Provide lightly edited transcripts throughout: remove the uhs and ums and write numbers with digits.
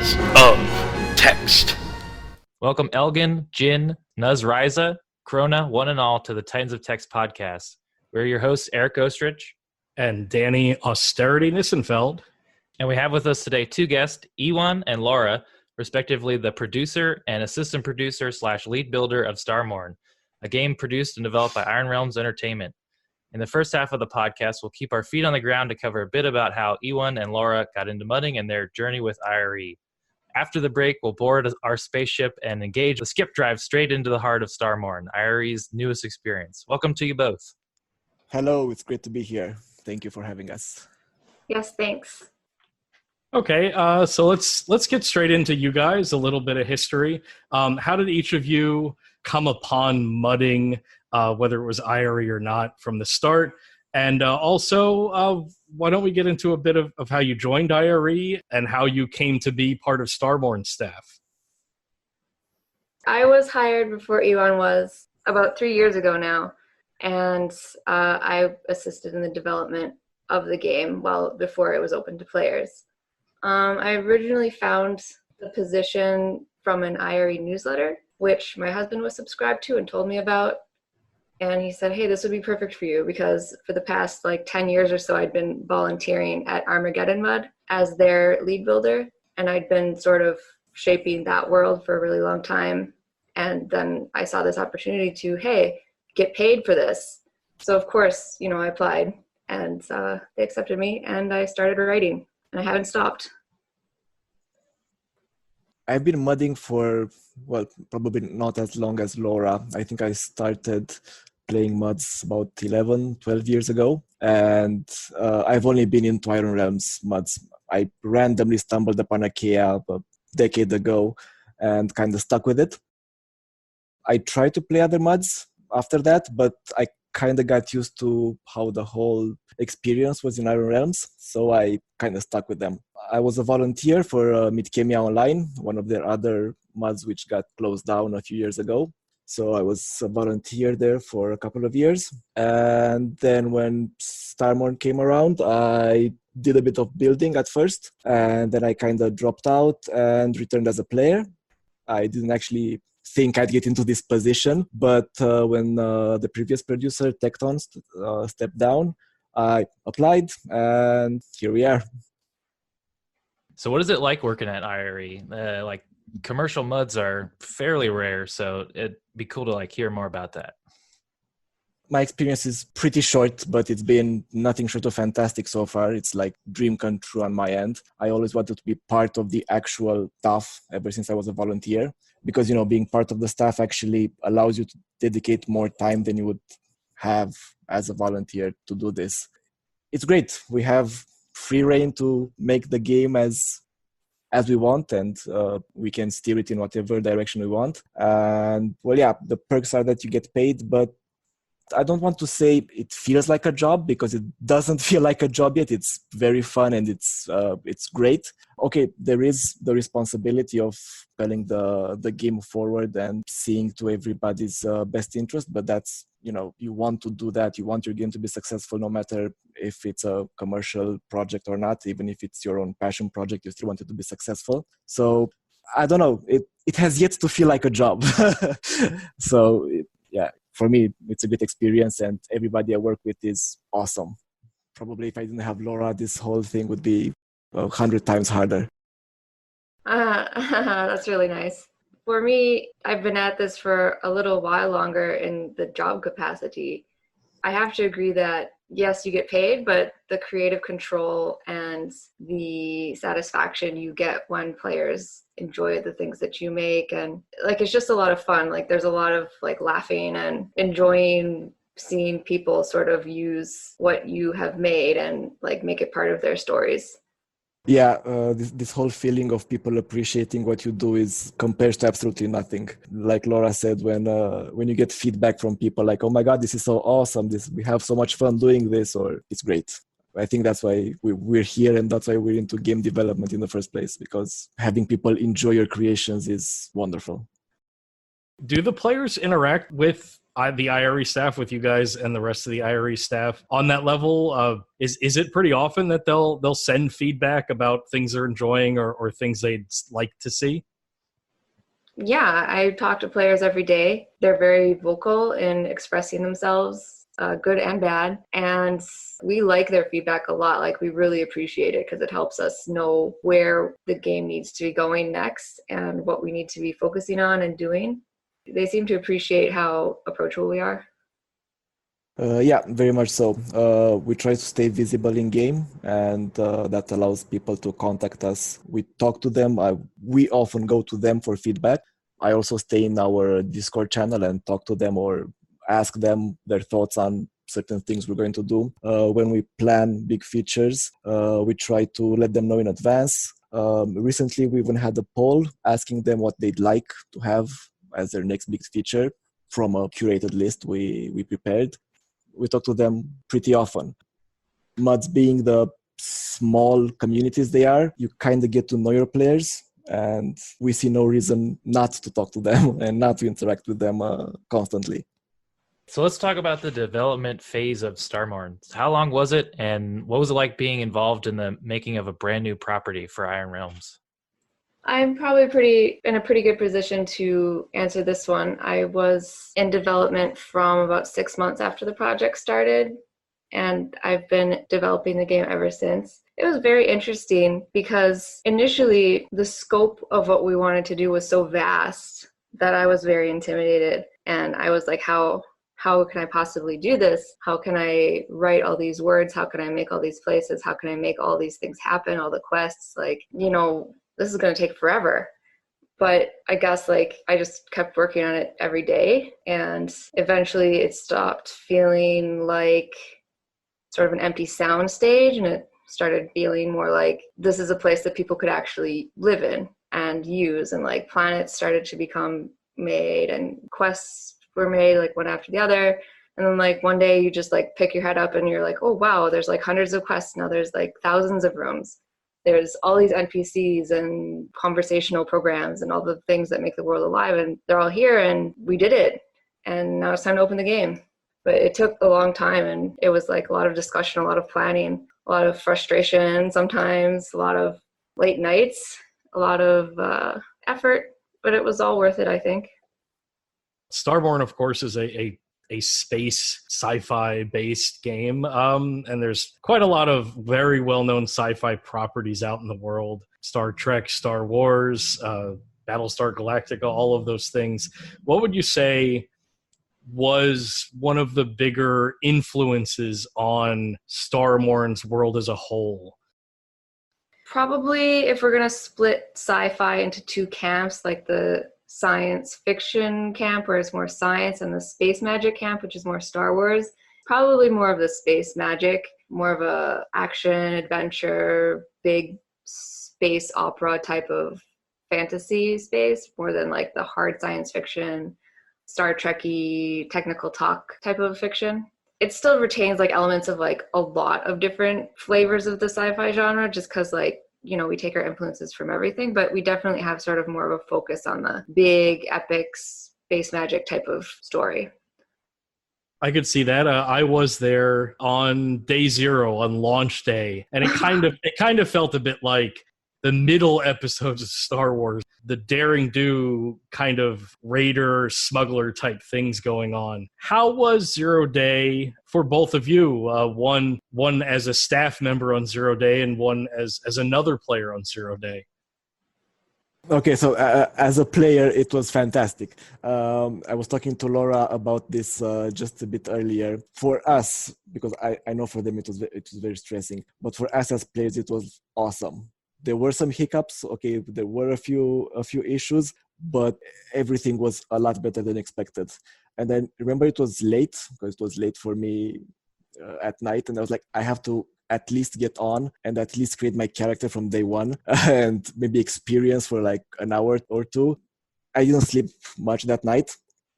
Titans of Text. Welcome Elgin, Jin, Nuz Ryza, Krona, one and all to the Titans of Text podcast. We're your hosts, Eric Ostrich. And Danny Austerity Nissenfeld. And we have with us today two guests, Ewan and Laura, respectively the producer and assistant producer / lead builder of Starmorn, a game produced and developed by Iron Realms Entertainment. In the first half of the podcast, we'll keep our feet on the ground to cover a bit about how Ewan and Laura got into mudding and their journey with IRE. After the break, we'll board our spaceship and engage the skip drive straight into the heart of Starmorn, IRE's newest experience. Welcome to you both. Hello, it's great to be here. Thank you for having us. Yes, thanks. Okay, so let's get straight into you guys, a little bit of history. How did each of you come upon mudding, whether it was IRE or not, from the start? And also, why don't we get into a bit of how you joined IRE and how you came to be part of Starmorn staff? I was hired before Ewan was, about 3 years ago now, and I assisted in the development of the game before it was open to players. I originally found the position from an IRE newsletter, which my husband was subscribed to and told me about. And he said, hey, this would be perfect for you, because for the past 10 years or so, I'd been volunteering at Armageddon Mud as their lead builder. And I'd been sort of shaping that world for a really long time. And then I saw this opportunity to, hey, get paid for this. So of course, I applied, and they accepted me, and I started writing, and I haven't stopped. I've been mudding for, probably not as long as Laura. I think I started playing muds about 11, 12 years ago. And I've only been into Iron Realms muds. I randomly stumbled upon Achaea a decade ago and kind of stuck with it. I tried to play other muds after that, but I kind of got used to how the whole experience was in Iron Realms. So I kind of stuck with them. I was a volunteer for Midkemia Online, one of their other mods which got closed down a few years ago. So I was a volunteer there for a couple of years. And then when Starmorn came around, I did a bit of building at first. And then I kind of dropped out and returned as a player. I didn't actually think I'd get into this position. But when the previous producer, Tecton, stepped down, I applied, and here we are. So what is it like working at IRE? Commercial muds are fairly rare, so it'd be cool to hear more about that. My experience is pretty short, but it's been nothing short of fantastic so far. It's like dream come true on my end. I always wanted to be part of the actual staff ever since I was a volunteer, because, being part of the staff actually allows you to dedicate more time than you would have as a volunteer to do this. It's great. We have free reign to make the game as we want, and we can steer it in whatever direction we want. And the perks are that you get paid, but I don't want to say it feels like a job, because it doesn't feel like a job yet. It's very fun, and it's great. Okay, there is the responsibility of spelling the game forward and seeing to everybody's best interest, but that's, you want to do that. You want your game to be successful no matter if it's a commercial project or not. Even if it's your own passion project, you still want it to be successful. So I don't know, it has yet to feel like a job. So for me, it's a great experience, and everybody I work with is awesome. Probably if I didn't have Laura, this whole thing would be 100 times harder. That's really nice. For me, I've been at this for a little while longer in the job capacity. I have to agree that, yes, you get paid, but the creative control and the satisfaction you get when players enjoy the things that you make, and it's just a lot of fun. There's a lot of laughing and enjoying seeing people sort of use what you have made and make it part of their stories. This whole feeling of people appreciating what you do compares to absolutely nothing. Like Laura said, when you get feedback from people oh my God, this is so awesome, we have so much fun doing this, or it's great. I think that's why we're here, and that's why we're into game development in the first place, because having people enjoy your creations is wonderful. Do the players interact with the IRE staff, with you guys and the rest of the IRE staff on that level? Is it pretty often that they'll send feedback about things they're enjoying or things they'd like to see? Yeah, I talk to players every day. They're very vocal in expressing themselves, good and bad. And we like their feedback a lot. Like, we really appreciate it because it helps us know where the game needs to be going next and what we need to be focusing on and doing. They seem to appreciate how approachable we are. Yeah, very much so. We try to stay visible in game, and that allows people to contact us. We talk to them. We often go to them for feedback. I also stay in our Discord channel and talk to them or ask them their thoughts on certain things we're going to do. When we plan big features, we try to let them know in advance. Recently, we even had a poll asking them what they'd like to have as their next big feature from a curated list we prepared. We talk to them pretty often. MUDs being the small communities they are, you kind of get to know your players, and we see no reason not to talk to them and not to interact with them constantly. So let's talk about the development phase of Starmorn. How long was it, and what was it like being involved in the making of a brand new property for Iron Realms? I'm probably in a pretty good position to answer this one. I was in development from about 6 months after the project started, and I've been developing the game ever since. It was very interesting because initially the scope of what we wanted to do was so vast that I was very intimidated, and I was like, how can I possibly do this? How can I write all these words? How can I make all these places? How can I make all these things happen, all the quests? Like, this is going to take forever. But I guess I just kept working on it every day, and eventually it stopped feeling like sort of an empty sound stage, and it started feeling more like this is a place that people could actually live in and use, and planets started to become made and quests were made one after the other. And then one day you just pick your head up and you're like, oh wow, there's hundreds of quests now, there's thousands of rooms. There's all these NPCs and conversational programs and all the things that make the world alive, and they're all here, and we did it. And now it's time to open the game. But it took a long time, and it was a lot of discussion, a lot of planning, a lot of frustration sometimes, a lot of late nights, a lot of effort, but it was all worth it, I think. Starborn, of course, is a space sci-fi based game, and there's quite a lot of very well-known sci-fi properties out in the world. Star Trek, Star Wars, Battlestar Galactica, all of those things. What would you say was one of the bigger influences on Starmorn's world as a whole? Probably, if we're going to split sci-fi into two camps, the science fiction camp where it's more science, and the space magic camp, which is more Star Wars, probably more of the space magic, more of a action adventure, big space opera type of fantasy space, more than the hard science fiction, Star Trek-y technical talk type of fiction. It still retains elements of a lot of different flavors of the sci-fi genre, just because we take our influences from everything, but we definitely have sort of more of a focus on the big epic space magic type of story. I could see that. I was there on day 0, on launch day, and it kind of felt a bit like the middle episodes of Star Wars, the daring do kind of raider smuggler type things going on. How was Zero Day for both of you? One as a staff member on Zero Day, and one as another player on Zero Day. Okay, so as a player, it was fantastic. I was talking to Laura about this just a bit earlier. For us, because I know for them it was very stressing, but for us as players, it was awesome. There were some hiccups. Okay, there were a few issues, but everything was a lot better than expected. And then remember, it was late, because it was late for me at night, and I was like, I have to at least get on and at least create my character from day one and maybe experience for an hour or two. I didn't sleep much that night,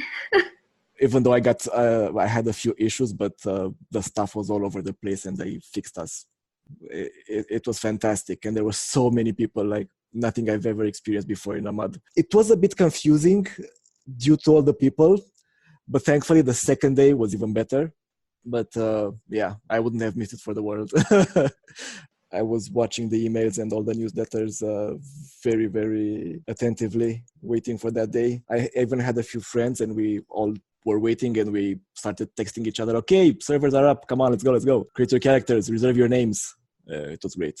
even though I had a few issues, but the stuff was all over the place and they fixed us. It was fantastic, and there were so many people, nothing I've ever experienced before in a MUD. It was a bit confusing due to all the people, But thankfully, the second day was even better. But yeah, I wouldn't have missed it for the world. I was watching the emails and all the newsletters very, very attentively, waiting for that day. I even had a few friends, and we all were waiting, and we started texting each other. Okay, servers are up. Come on, let's go. Create your characters, reserve your names. It was great.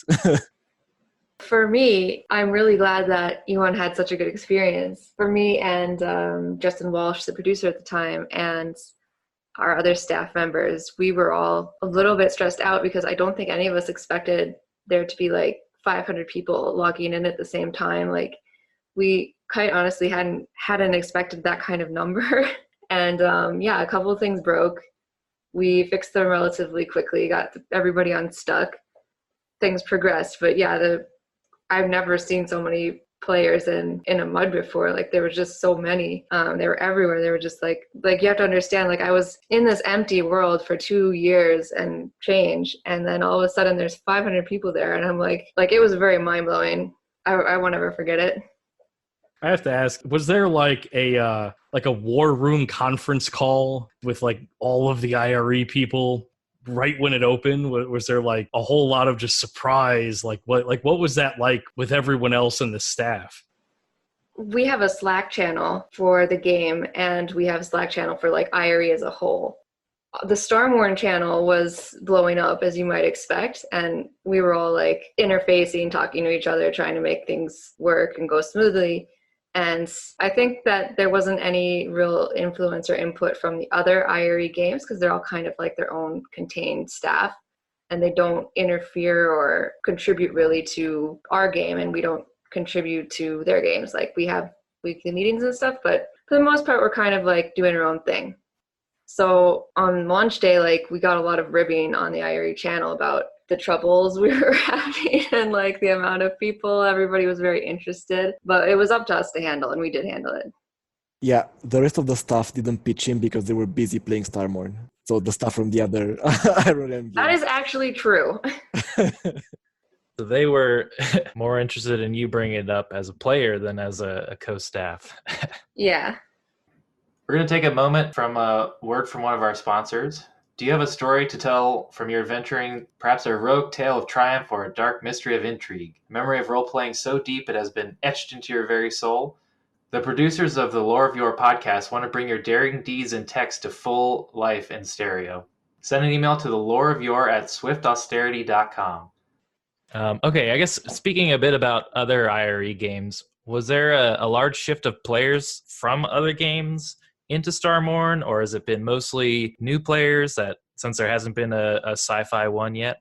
For me, I'm really glad that Ewan had such a good experience. For me and Justin Walsh, the producer at the time, and our other staff members, we were all a little bit stressed out because I don't think any of us expected there to be like 500 people logging in at the same time. Like, we quite honestly hadn't expected that kind of number. And yeah, a couple of things broke. We fixed them relatively quickly, got everybody unstuck. Things progressed, but yeah, I've never seen so many players in a mud before. Like, there were just so many. They were everywhere. They were just like you have to understand, like, I was in this empty world for 2 years and change, and then all of a sudden there's 500 people there, and I'm like it was very mind-blowing. I won't ever forget it. I have to ask, was there like a war room conference call with like all of the IRE people right when it opened? Was there like a whole lot of just surprise? What was that like with everyone else in the staff? We have a Slack channel for the game, and we have a Slack channel for like IRE as a whole. The Starmorn channel was blowing up, as you might expect, and we were all like interfacing, talking to each other, trying to make things work and go smoothly. And I think that there wasn't any real influence or input from the other IRE games because they're all kind of like their own contained staff, and they don't interfere or contribute really to our game, and we don't contribute to their games. Like, we have weekly meetings and stuff, but for the most part, we're kind of like doing our own thing. So on launch day, like, we got a lot of ribbing on the IRE channel about the troubles we were having and like the amount of people. Everybody was very interested, but it was up to us to handle, and we did handle it. Yeah, the rest of the staff didn't pitch in because they were busy playing Starmorn. So the staff from the other Iron games. That is actually true. So they were more interested in you bringing it up as a player than as a co-staff. Yeah. We're going to take a moment from a word from one of our sponsors. Do you have a story to tell from your adventuring, perhaps a heroic tale of triumph or a dark mystery of intrigue, a memory of role-playing so deep it has been etched into your very soul? The producers of the Lore of Yore podcast want to bring your daring deeds in text to full life in stereo. Send an email to the loreofyore@swiftausterity.com. Okay, I guess speaking a bit about other IRE games, was there a large shift of players from other games into Starmorn, or has it been mostly new players that, since there hasn't been a sci-fi one yet?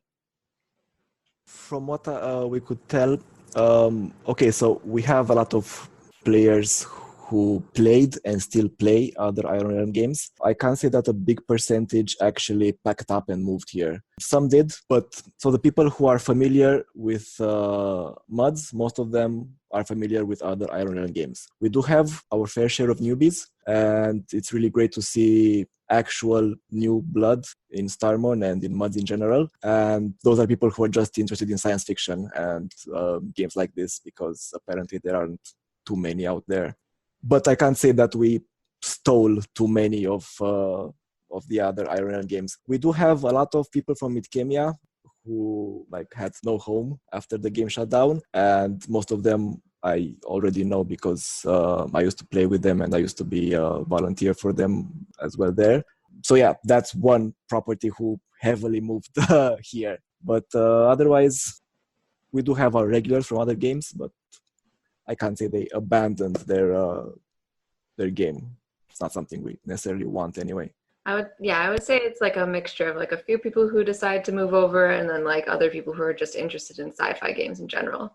From what we could tell, okay, so we have a lot of players who played and still play other Iron Realm games. I can't say that a big percentage actually packed up and moved here. Some did, but so the people who are familiar with MUDs, most of them are familiar with other Iron Realm games. We do have our fair share of newbies, and it's really great to see actual new blood in Starmorn and in MUDs in general. And those are people who are just interested in science fiction and games like this, because apparently there aren't too many out there. But I can't say that we stole too many of the other Iron Realm games. We do have a lot of people from Midkemia who had no home after the game shut down, and most of them I already know because I used to play with them and I used to be a volunteer for them as well there. So yeah, that's one property who heavily moved here. But otherwise, we do have our regulars from other games, but I can't say they abandoned their game. It's not something we necessarily want anyway. I would say it's like a mixture of like a few people who decide to move over, and then like other people who are just interested in sci-fi games in general.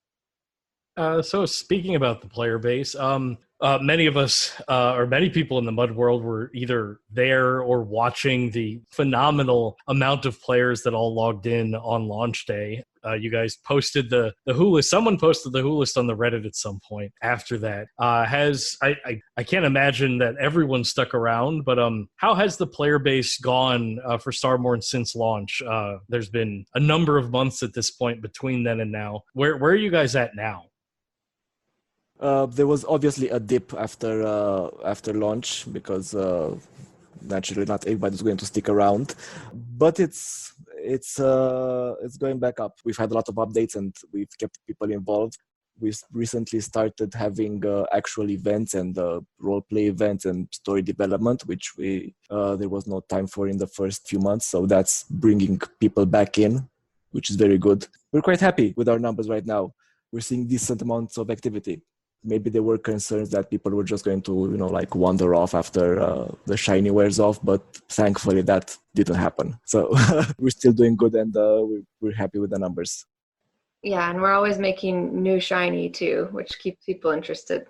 So speaking about the player base, many of us, or many people in the MUD world, were either there or watching the phenomenal amount of players that all logged in on launch day. You guys posted the who list. Someone posted the who list on the Reddit at some point after that. I can't imagine that everyone stuck around, but how has the player base gone for Starmorn since launch? There's been a number of months at this point between then and now. Where are you guys at now? There was obviously a dip after launch because naturally not everybody's going to stick around, but it's going back up. We've had a lot of updates and we've kept people involved. We recently started having actual events and role play events and story development, which there was no time for in the first few months. So that's bringing people back in, which is very good. We're quite happy with our numbers right now. We're seeing decent amounts of activity. Maybe there were concerns that people were just going to, like wander off after the shiny wears off, but thankfully that didn't happen. So we're still doing good and we're happy with the numbers. Yeah, and we're always making new shiny too, which keeps people interested.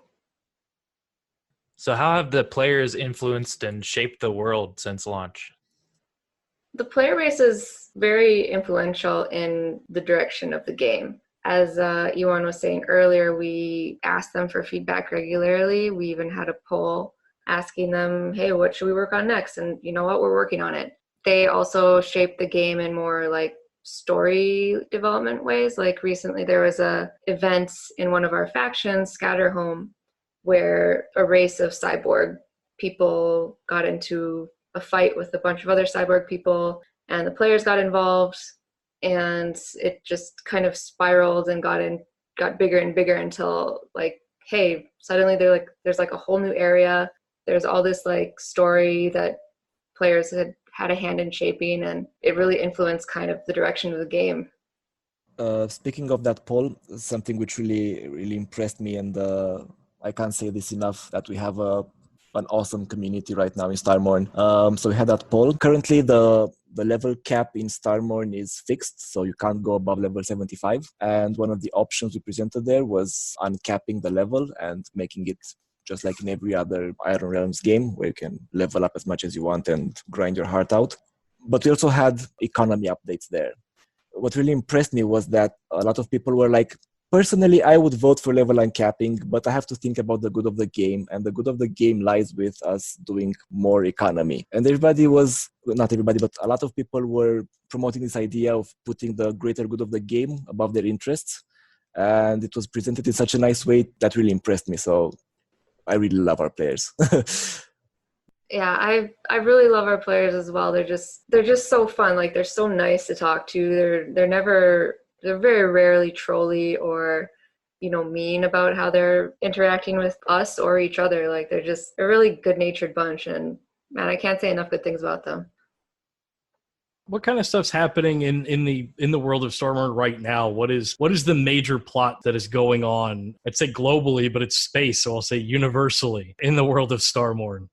So how have the players influenced and shaped the world since launch? The player base is very influential in the direction of the game. As Iwan was saying earlier, we asked them for feedback regularly. We even had a poll asking them, hey, what should we work on next? And you know what, we're working on it. They also shaped the game in more like story development ways. Like recently there was a event in one of our factions, Scatterhome, where a race of cyborg people got into a fight with a bunch of other cyborg people, and the players got involved, and it just kind of spiraled and got bigger and bigger until like, hey, suddenly there's like a whole new area. There's all this like story that players had a hand in shaping, and it really influenced kind of the direction of the game. Speaking of that poll, something which really, really impressed me, and I can't say this enough, that we have an awesome community right now in Starmorn. So we had that poll. Currently, the level cap in Starmorn is fixed, so you can't go above level 75. And one of the options we presented there was uncapping the level and making it just like in every other Iron Realms game, where you can level up as much as you want and grind your heart out. But we also had economy updates there. What really impressed me was that a lot of people were like, personally, I would vote for level uncapping, but I have to think about the good of the game, and the good of the game lies with us doing more economy. And not everybody, but a lot of people were promoting this idea of putting the greater good of the game above their interests. And it was presented in such a nice way that really impressed me. So I really love our players. Yeah, I really love our players as well. They're just so fun. Like, they're so nice to talk to. They're very rarely trolly or, mean about how they're interacting with us or each other. Like, they're just a really good-natured bunch, and man, I can't say enough good things about them. What kind of stuff's happening in the world of Starmorn right now? What is the major plot that is going on? I'd say globally, but it's space, so I'll say universally in the world of Starmorn.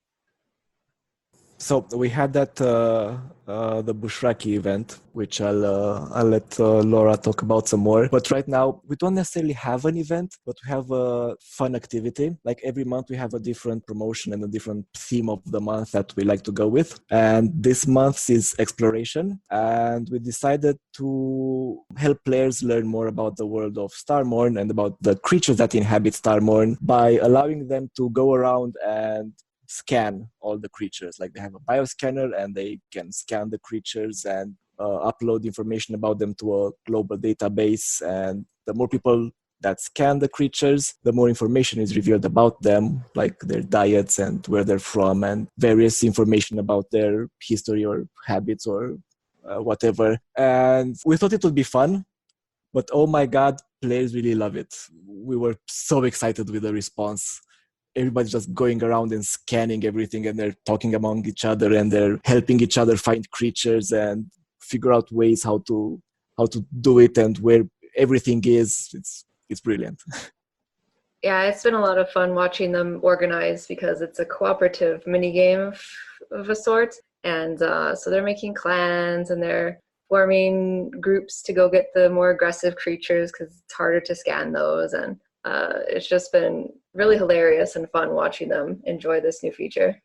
So we had that the Bushraki event, which I'll let Laura talk about some more. But right now we don't necessarily have an event, but we have a fun activity. Like every month we have a different promotion and a different theme of the month that we like to go with. And this month's is exploration. And we decided to help players learn more about the world of Starmorn and about the creatures that inhabit Starmorn by allowing them to go around and scan all the creatures. Like, they have a bioscanner and they can scan the creatures and upload information about them to a global database. And the more people that scan the creatures, the more information is revealed about them, like their diets and where they're from and various information about their history or habits or whatever. And we thought it would be fun, but oh my God, players really love it. We were so excited with the response. Everybody's just going around and scanning everything, and they're talking among each other, and they're helping each other find creatures and figure out ways how to do it and where everything is. It's brilliant. Yeah, it's been a lot of fun watching them organize, because it's a cooperative mini game of a sort, and so they're making clans and they're forming groups to go get the more aggressive creatures because it's harder to scan those, and it's just been really hilarious and fun watching them enjoy this new feature.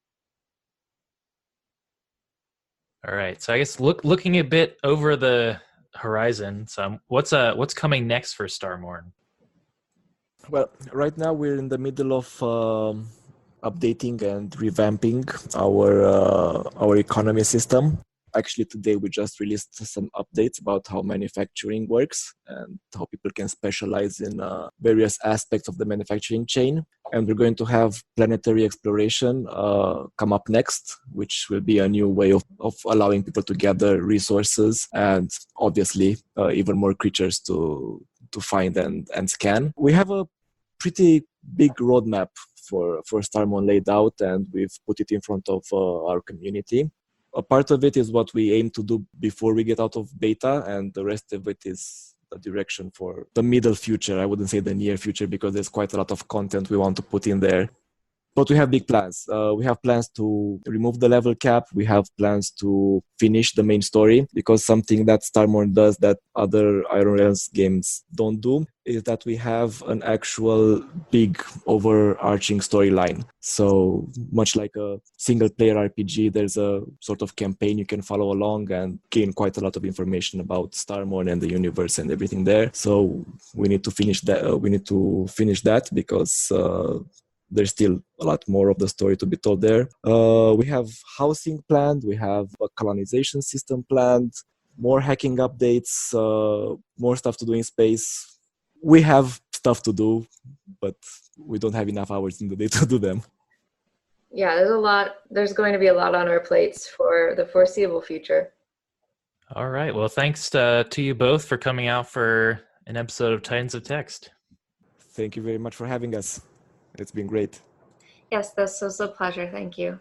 All right, so I guess looking a bit over the horizon, so what's coming next for Starmorn? Well, right now we're in the middle of updating and revamping our economy system. actually today we just released some updates about how manufacturing works and how people can specialize in various aspects of the manufacturing chain. And we're going to have planetary exploration come up next, which will be a new way of allowing people to gather resources and obviously even more creatures to find and scan. We have a pretty big roadmap for Starmon laid out, and we've put it in front of our community. A part of it is what we aim to do before we get out of beta, and the rest of it is the direction for the middle future. I wouldn't say the near future because there's quite a lot of content we want to put in there. But we have big plans. We have plans to remove the level cap. We have plans to finish the main story, because something that Starmorn does that other Iron Realms games don't do is that we have an actual big overarching storyline. So much like a single player RPG, there's a sort of campaign you can follow along and gain quite a lot of information about Starmorn and the universe and everything there. So we need to finish that. Because there's still a lot more of the story to be told there. We have housing planned. We have a colonization system planned. More hacking updates. More stuff to do in space. We have stuff to do, but we don't have enough hours in the day to do them. Yeah, there's a lot. There's going to be a lot on our plates for the foreseeable future. All right. Well, thanks to you both for coming out for an episode of Titans of Text. Thank you very much for having us. It's been great. Yes, this was a pleasure. Thank you.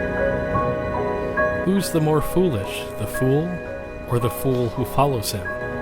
Who's the more foolish, the fool or the fool who follows him?